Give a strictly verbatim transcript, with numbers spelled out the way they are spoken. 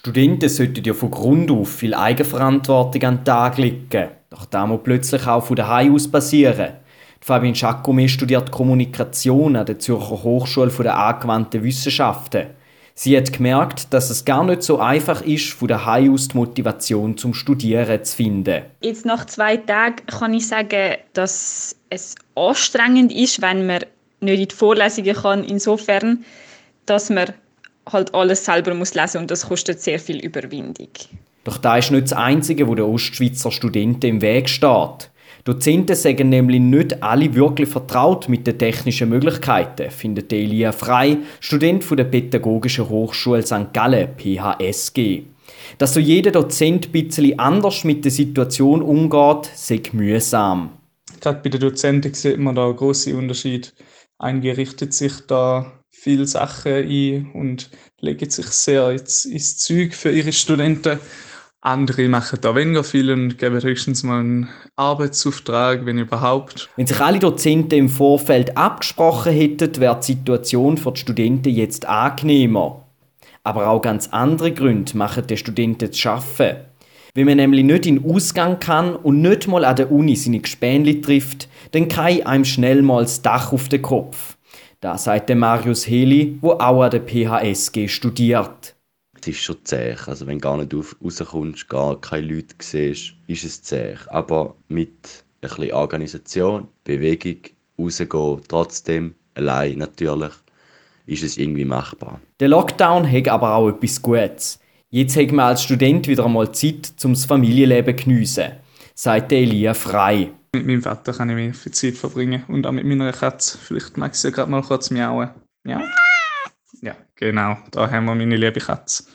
Studenten sollten ja von Grund auf viel Eigenverantwortung an den Tag legen. Doch das muss plötzlich auch von daheim aus passieren. Fabienne Jacome studiert Kommunikation an der Zürcher Hochschule der angewandten Wissenschaften. Sie hat gemerkt, dass es gar nicht so einfach ist, von daheim aus die Motivation zum Studieren zu finden. Jetzt nach zwei Tagen kann ich sagen, dass es anstrengend ist, wenn man nicht in die Vorlesungen kann, insofern, dass man halt alles selber muss lesen und das kostet sehr viel Überwindung. Doch das ist nicht das Einzige, wo der Ostschweizer Studenten im Weg steht. Dozenten sagen nämlich nicht alle wirklich vertraut mit den technischen Möglichkeiten, findet Elia Frei, Student von der Pädagogischen Hochschule Sankt Gallen, P H S G. Dass so jeder Dozent ein bisschen anders mit der Situation umgeht, sei mühsam. Gerade bei den Dozenten sieht man da einen grossen Unterschied. Einige richten sich da viele Sachen ein und legen sich sehr ins, ins Zeug für ihre Studenten. Andere machen da weniger viel und geben höchstens mal einen Arbeitsauftrag, wenn überhaupt. Wenn sich alle Dozenten im Vorfeld abgesprochen hätten, wäre die Situation für die Studenten jetzt angenehmer. Aber auch ganz andere Gründe machen den Studenten zu arbeiten. Wenn man nämlich nicht in den Ausgang kann und nicht mal an der Uni seine Gespänli trifft, dann kann einem schnell mal das Dach auf den Kopf. Das sagt Marius Heli, der auch an der P H S G studiert. Es ist schon zäh. Also wenn du gar nicht rauskommst, gar keine Leute siehst, ist es zäh. Aber mit ein bisschen Organisation, Bewegung, rausgehen, trotzdem, allein natürlich, ist es irgendwie machbar. Der Lockdown hat aber auch etwas Gutes. Jetzt hat man als Student wieder einmal Zeit, um das Familienleben zu geniessen, sagt Elia Frei. Mit meinem Vater kann ich mehr viel Zeit verbringen und auch mit meiner Katze. Vielleicht mag sie ja gerade mal kurz miauen. Ja. Ja, genau. Da haben wir meine liebe Katze.